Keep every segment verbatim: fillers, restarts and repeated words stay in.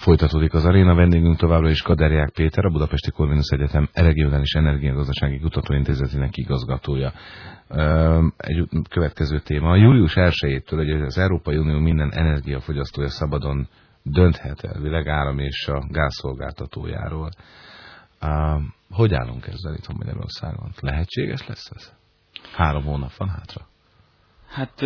Folytatódik az aréna, vendégünk továbbra is Kaderják Péter, a Budapesti Corvinus Egyetem Regionális Energiagazdasági Kutatóintézetének igazgatója. Egy következő téma. A július elsejétől ugye az Európai Unió minden energiafogyasztója szabadon dönthet elvileg áram és a gázszolgáltatójáról. Hogy állunk ezzel itt Magyarországon? Lehetséges lesz ez? Három hónap van hátra. Hát...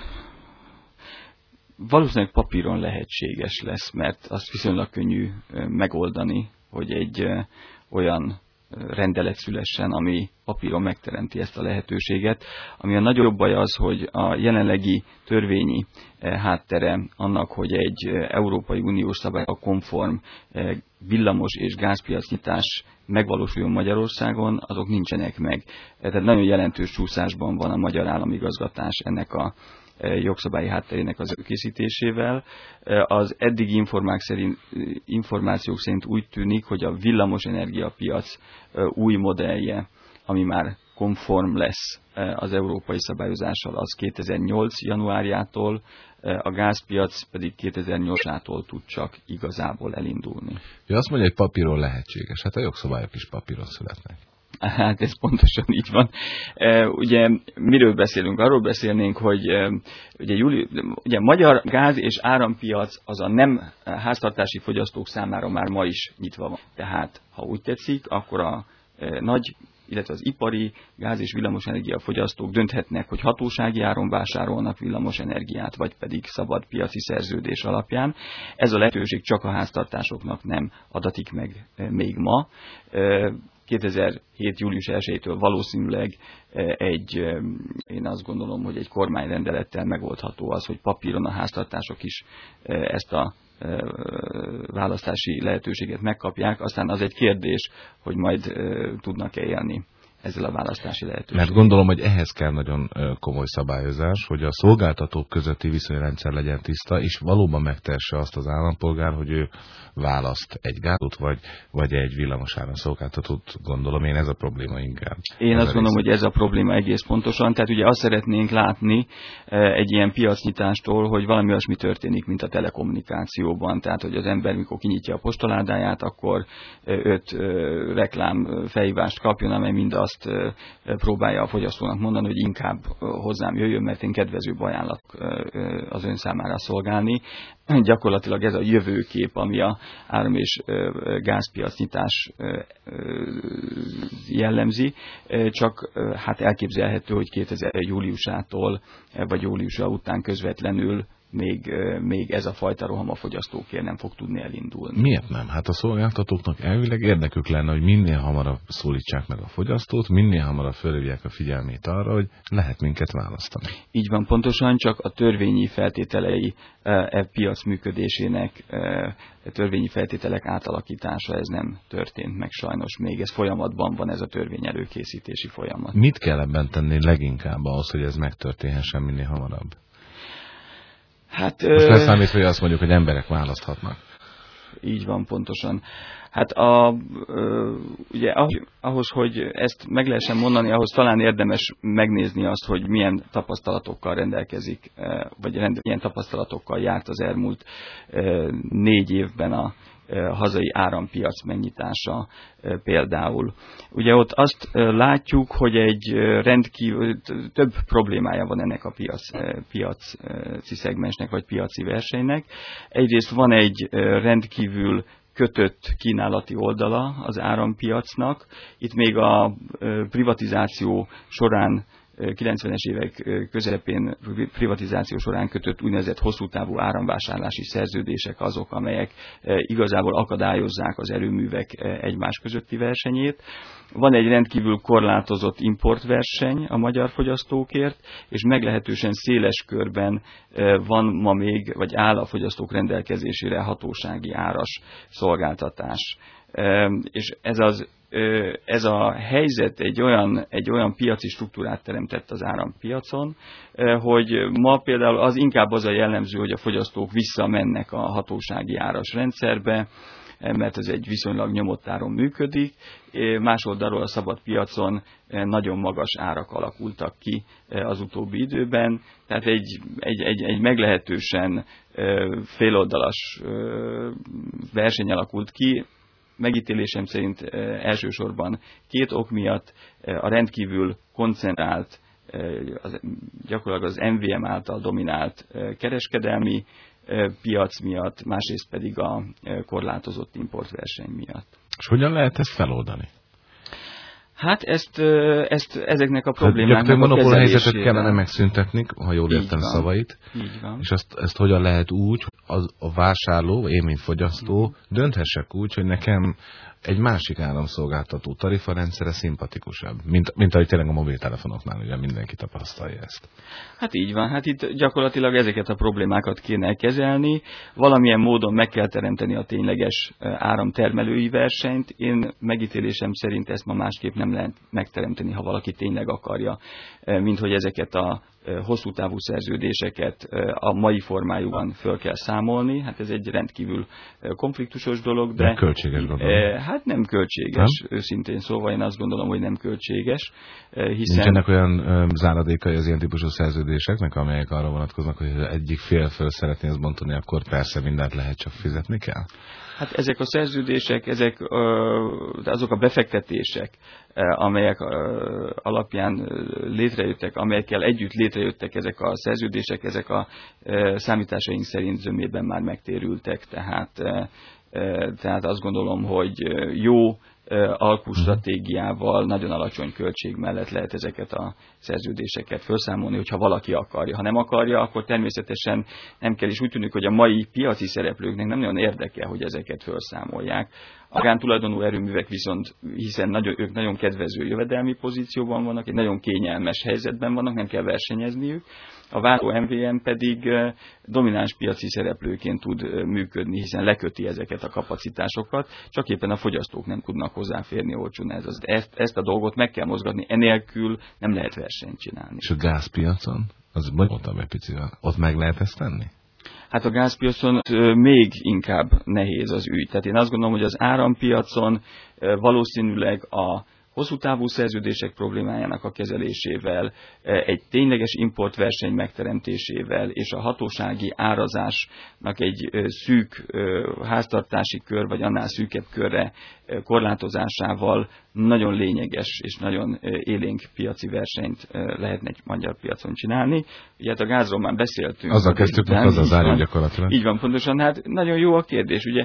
Valószínűleg papíron lehetséges lesz, mert azt viszonylag könnyű megoldani, hogy egy olyan rendelet szülessen, ami papíron megteremti ezt a lehetőséget. Ami a nagyobb baj az, hogy a jelenlegi törvényi háttere annak, hogy egy Európai Uniós szabályok konform villamos és gázpiacnyitás megvalósuljon Magyarországon, azok nincsenek meg. Tehát nagyon jelentős csúszásban van a magyar államigazgatás ennek a jogszabályi hátterének az készítésével. Az eddigi informák szerint, információk szerint úgy tűnik, hogy a villamos energiapiac új modellje, ami már konform lesz az európai szabályozással, az kétezer-nyolc januárjától, a gázpiac pedig kétezer-nyolctól tud csak igazából elindulni. Ő azt mondja, hogy papíron lehetséges. Hát a jogszabályok is papíron születnek. Hát ez pontosan így van. Ugye miről beszélünk? Arról beszélnénk, hogy ugye, júli, ugye magyar gáz és árampiac az a nem háztartási fogyasztók számára már ma is nyitva van. Tehát, ha úgy tetszik, akkor a nagy, illetve az ipari gáz- és villamosenergia fogyasztók dönthetnek, hogy hatósági áron vásárolnak villamosenergiát, vagy pedig szabad piaci szerződés alapján. Ez a lehetőség csak a háztartásoknak nem adatik meg még ma. kétezer-hét július elsejétől valószínűleg egy, én azt gondolom, hogy egy kormányrendelettel megoldható az, hogy papíron a háztartások is ezt a választási lehetőséget megkapják. Aztán az egy kérdés, hogy majd tudnak-e élni ezzel a választási lehetőséggel. Mert gondolom, hogy ehhez kell nagyon komoly szabályozás, hogy a szolgáltatók közötti viszonyrendszer legyen tiszta, és valóban megtehesse azt az állampolgár, hogy ő választ egy gázot, vagy, vagy egy villamosáram szolgáltatót, gondolom én ez a probléma inkább. Én azt gondolom, hogy ez a probléma egész pontosan. Tehát ugye azt szeretnénk látni egy ilyen piacnyitástól, hogy valami olyasmi történik, mint a telekommunikációban. Tehát, hogy az ember, mikor kinyitja a postaládáját, akkor öt reklám felhívást kapjon, amely mind azt próbálja a fogyasztónak mondani, hogy inkább hozzám jöjjön, mert én kedvezőbb ajánlak az ön számára szolgálni. Gyakorlatilag ez a jövőkép, ami a áram- és gázpiacnyitás jellemzi, csak hát elképzelhető, hogy kétezer júliusától vagy júliusa után közvetlenül még, még ez a fajta roham a fogyasztókért nem fog tudni elindulni. Miért nem? Hát a szolgáltatóknak elvileg érdekük lenne, hogy minél hamarabb szólítsák meg a fogyasztót, minél hamarabb felhívják a figyelmét arra, hogy lehet minket választani. Így van, pontosan, csak a törvényi feltételei e piac működésének, e törvényi feltételek átalakítása, ez nem történt meg sajnos még. Ez folyamatban van, ez a törvény előkészítési folyamat. Mit kell ebben tenni leginkább ahhoz, hogy ez megtörténhessen minél hamarabb? Hát, most leszámítva, hogy azt mondjuk, hogy emberek választhatnak. Így van, pontosan. Hát a, ugye ahhoz, hogy ezt meg lehessen mondani, ahhoz talán érdemes megnézni azt, hogy milyen tapasztalatokkal rendelkezik, vagy rend, milyen tapasztalatokkal járt az elmúlt négy évben a hazai árampiac megnyitása például. Ugye ott azt látjuk, hogy egy rendkívül több problémája van ennek a piac, piaci szegmensnek, vagy piaci versenynek. Egyrészt van egy rendkívül kötött kínálati oldala az árampiacnak. Itt még a privatizáció során, kilencvenes évek közepén privatizáció során kötött úgynevezett hosszú távú áramvásárlási szerződések azok, amelyek igazából akadályozzák az erőművek egymás közötti versenyét. Van egy rendkívül korlátozott importverseny a magyar fogyasztókért, és meglehetősen széles körben van ma még, vagy áll a fogyasztók rendelkezésére hatósági áras szolgáltatás. És ez az Ez a helyzet egy olyan, egy olyan piaci struktúrát teremtett az árampiacon, hogy ma például az inkább az a jellemző, hogy a fogyasztók visszamennek a hatósági áras rendszerbe, mert ez egy viszonylag nyomott áron működik. Más oldalról a szabad piacon nagyon magas árak alakultak ki az utóbbi időben, tehát egy, egy, egy, egy meglehetősen féloldalas verseny alakult ki. Megítélésem szerint elsősorban két ok miatt: a rendkívül koncentrált, az, gyakorlatilag az em vé em által dominált kereskedelmi piac miatt, másrészt pedig a korlátozott importverseny miatt. És hogyan lehet ezt feloldani? Hát ezt, ezt ezeknek a problémáknak hát, a monopól helyzetet kellene megszüntetni, ha jól értem van, szavait. Így van. És ezt, ezt hogyan lehet úgy, az, a vásárló, én mint fogyasztó, mm. dönthessek úgy, hogy nekem egy másik államszolgáltató tarifarendszere szimpatikusabb, mint, mint ahogy tényleg a mobiltelefonoknál ugye mindenki tapasztalja ezt. Hát így van, hát itt gyakorlatilag ezeket a problémákat kéne kezelni, valamilyen módon meg kell teremteni a tényleges áramtermelői versenyt. Én megítélésem szerint ezt ma másképp nem lehet megteremteni, ha valaki tényleg akarja, mint hogy ezeket a hosszú távú szerződéseket a mai formájukban föl kell számolni. Hát ez egy rendkívül konfliktusos dolog, de... Nem költséges dolog. Hát nem költséges, nem? Őszintén szóval én azt gondolom, hogy nem költséges. Hiszen... Nincsenek olyan záradékai az ilyen típusú szerződéseknek, amelyek arra vonatkoznak, hogy egyik fél föl szeretné azt bontani, akkor persze mindent lehet, csak fizetni kell? Hát ezek a szerződések, ezek azok a befektetések, amelyek alapján létrejöttek, amelyekkel együtt létrejöttek ezek a szerződések, ezek a számításaink szerint zömében már megtérültek. Tehát, tehát azt gondolom, hogy jó alkustratégiával, nagyon alacsony költség mellett lehet ezeket a szerződéseket felszámolni, hogyha valaki akarja. Ha nem akarja, akkor természetesen nem kell, és úgy tűnik, hogy a mai piaci szereplőknek nem nagyon érdekel, hogy ezeket felszámolják. A magántulajdonú erőművek viszont, hiszen nagyon, ők nagyon kedvező jövedelmi pozícióban vannak, egy nagyon kényelmes helyzetben vannak, nem kell versenyezniük. A váltó em vé em pedig domináns piaci szereplőként tud működni, hiszen leköti ezeket a kapacitásokat, csak éppen a fogyasztók nem tudnak hozzáférni olcsón ez. Ezt, ezt a dolgot meg kell mozgatni, enélkül nem lehet versenyt csinálni. És a gázpiacon? Az mondtam egy picivel. Ott meg lehet ezt tenni? Hát a gázpiacon még inkább nehéz az ügy. Tehát én azt gondolom, hogy az árampiacon valószínűleg a hosszú távú szerződések problémájának a kezelésével, egy tényleges importverseny megteremtésével és a hatósági árazásnak egy szűk háztartási kör, vagy annál szűkebb körre korlátozásával nagyon lényeges és nagyon élénk piaci versenyt lehetne egy magyar piacon csinálni. Ugye hát a gázról már beszéltünk. Azzal kezdtük, hogy azzal zárjuk gyakorlatilag. Így van, pontosan. Hát nagyon jó a kérdés. Ugye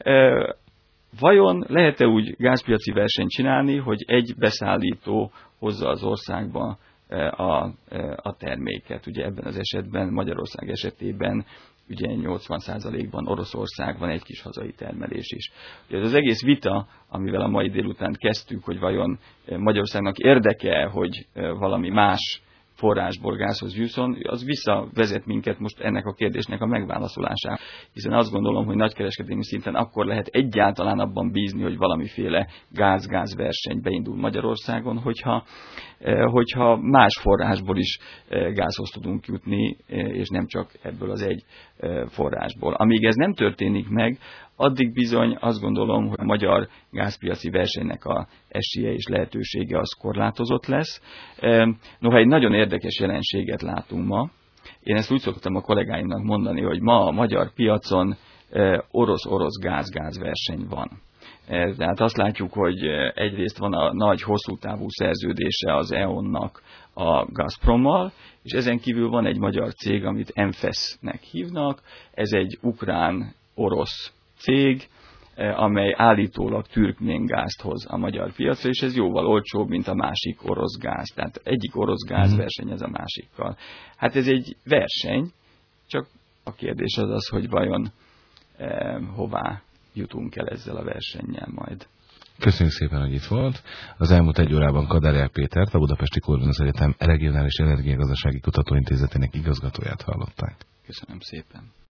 vajon lehet-e úgy gázpiaci versenyt csinálni, hogy egy beszállító hozza az országba a, a terméket? Ugye ebben az esetben, Magyarország esetében ugye nyolcvan százalékban Oroszország van, egy kis hazai termelés is. Ugye ez az egész vita, amivel a mai délután kezdtük, hogy vajon Magyarországnak érdeke, hogy valami más forrásból gázhoz jusson, az visszavezet minket most ennek a kérdésnek a megválaszolására. Hiszen azt gondolom, hogy nagykereskedelmi szinten akkor lehet egyáltalán abban bízni, hogy valamiféle gáz-gáz verseny beindul Magyarországon, hogyha, hogyha más forrásból is gázhoz tudunk jutni, és nem csak ebből az egy forrásból. Amíg ez nem történik meg, addig bizony azt gondolom, hogy a magyar gázpiaci versenynek a esélye és lehetősége az korlátozott lesz. Noha egy nagyon érdekes jelenséget látunk ma. Én ezt úgy szoktam a kollégáimnak mondani, hogy ma a magyar piacon orosz-orosz gáz-gáz verseny van. Tehát azt látjuk, hogy egyrészt van a nagy hosszú távú szerződése az é on-nak a Gazprommal, és ezen kívül van egy magyar cég, amit em ef e es-nek hívnak. Ez egy ukrán-orosz cég, amely állítólag türkmén gázt hoz a magyar piacra, és ez jóval olcsóbb, mint a másik orosz gáz. Tehát egyik orosz gáz versenyez a másikkal. Hát ez egy verseny, csak a kérdés az az, hogy vajon eh, hová jutunk el ezzel a versennyel majd. Köszönjük szépen, hogy itt volt. Az elmúlt egy órában Kaderják Pétert, a Budapesti Corvinus Egyetem Regionális Energiagazdasági Kutatóintézetének igazgatóját hallották. Köszönöm szépen.